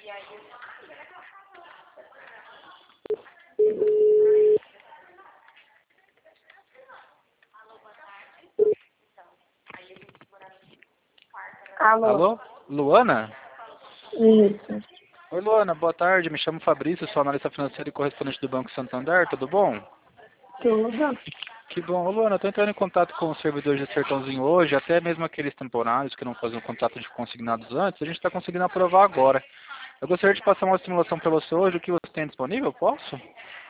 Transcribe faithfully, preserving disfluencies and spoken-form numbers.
Alô? Alô? Luana? Isso. Oi, Luana, boa tarde. Me chamo Fabrício, sou analista financeiro e correspondente do Banco Santander. Tudo bom? Tudo. Que bom. Ô, Luana, eu estou entrando em contato com os servidores de Sertãozinho hoje, até mesmo aqueles temporários que não faziam contrato de consignados antes, a gente está conseguindo aprovar agora. Eu gostaria de passar uma simulação para você hoje, o que você tem disponível? Posso?